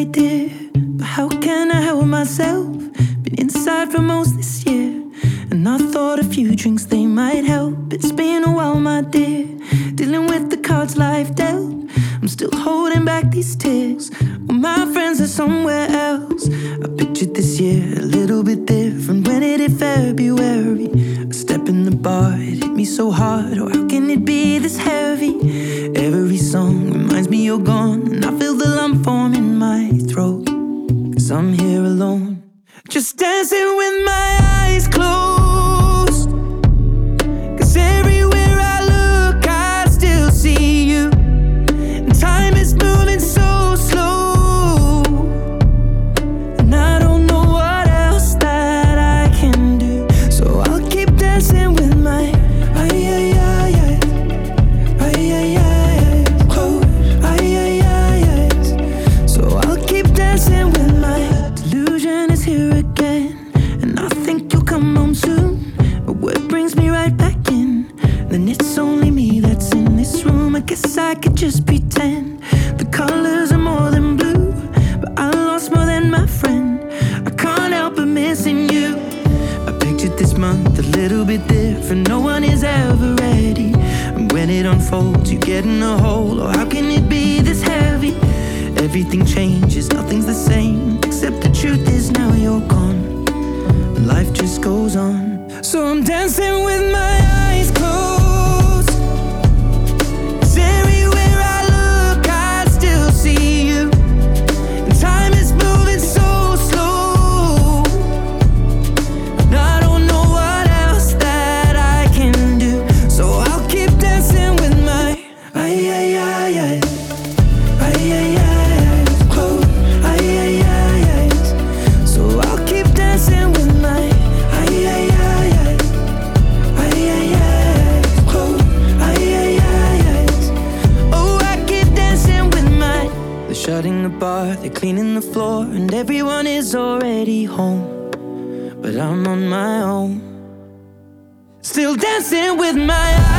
idea, but how can I help myself? Been inside for most this year, and I thought a few drinks, they might help. It's been a while, my dear, dealing with the cards life dealt. I'm still holding back these tears, well, my friends are somewhere else. I pictured this year a little bit different when it hit February. A step in the bar, it hit me so hard, or how can it be this heavy? Every song reminds me you're gone, and I feel the lump form in my throat, 'cause I'm here alone, just dancing with my eyes closed. 'Cause everywhere I look, I still see you. And time is moving so slow, and I don't know what else that I can do. So I'll keep dancing with my eyes closed. So I'll keep dancing with my delusion is here again, and I think you'll come home soon. But what brings me right back in? Then it's only me that's in this room. I guess I could just pretend the colors are more than blue, but I lost more than my friend. I can't help but missing you. I pictured this month a little bit different. No one is ever ready, and when it unfolds, you get in a hole. Or how can it be this heavy? Everything changes, nothing's the same, except the truth is now you're gone, and life just goes on. So I'm dancing with my eyes closed. 'Cause everywhere I look, I still see you. And time is moving so slow, and I don't know what else that I can do. So I'll keep dancing with my eyes closed. So I'll keep dancing with my eyes closed. Oh, I keep dancing with my. They're shutting the bar, they're cleaning the floor, and everyone is already home, but I'm on my own, still dancing with my eyes.